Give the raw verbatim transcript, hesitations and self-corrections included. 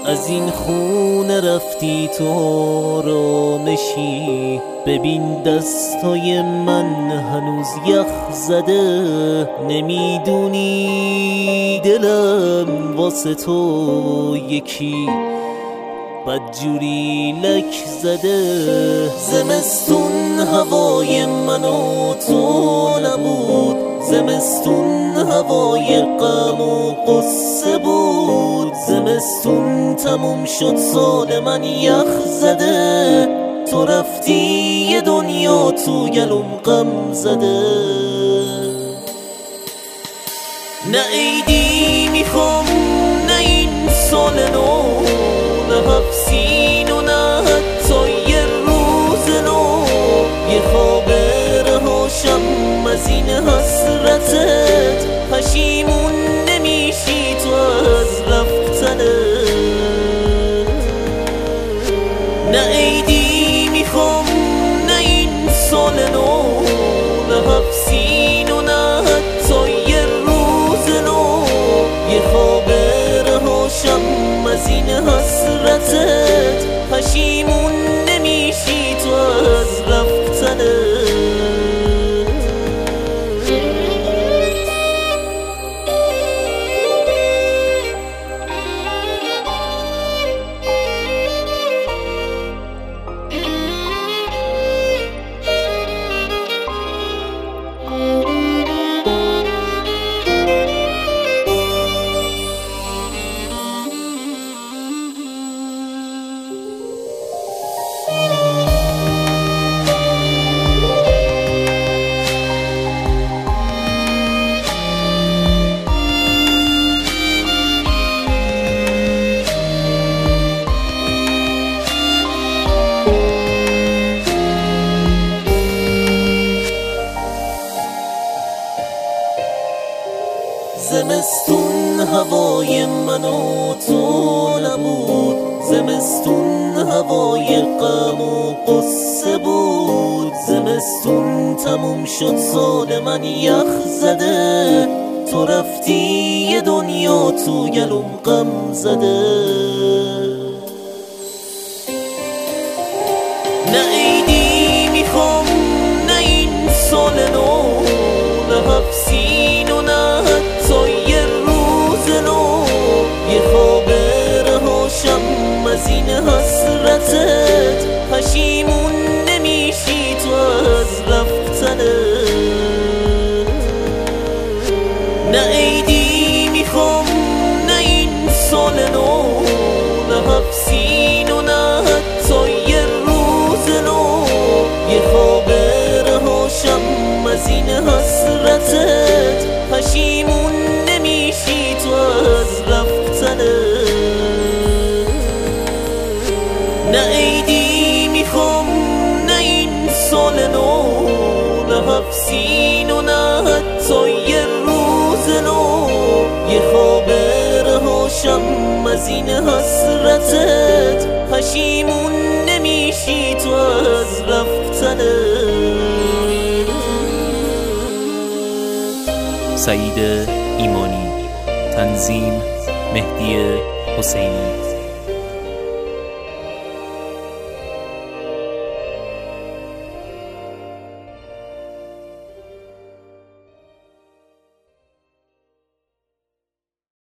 از این خونه رفتی تو رامشی، ببین دستای من هنوز یخ زده. نمیدونی دلم واسه تو یکی بدجوری لک زده. زمستون هوای من و تو نبود، زمستون هوای غم و قصه بود. زمستون تموم شد سال من یخ زده، تو رفتی یه دنیا تو گلوم غم زده. نه عیدی میخوام نه این سال نو، نه هفت سین و نه حتی یه روز نو. یه خواب رهاشم از این حسرتت، پشیمون نمیشی تو از رفتنت. نه عیدی میخوام نه این سال نو، نه هفت سین و نه حتی یه روز نو. یه خواب رهاشم از این حسرتت، پشیمون نمیشی تو از رفتنت. زمستون هوای من و تو نبود، زمستون هوای غم و قصه بود. زمستون تموم شد سال من یخ زده، تو رفتی یه دنیا تو گلوم غم زده. نه عیدی میخوام نه این سال نو، نه هفت سین و نه حتی یه روز نو. یه خواب رهاشم از این حسرتت، پشیمون نمیشی تو از رفتنت. نه عیدی میخوام نه این سال نو، نه هفت سین و نه حتی یه روز نو. یه خواب رهاشم از این حسرتت، پشیمون نمیشی تو از رفتنت. نه عیدی میخوام نه این سال نو، نه هفت سین و نه حتی یه روز نو. یه خواب رهاشم از این حسرتت، پشیمون نمیشی تو از رفتنت. سعید ایمانی، تنظیم مهدی حسینی.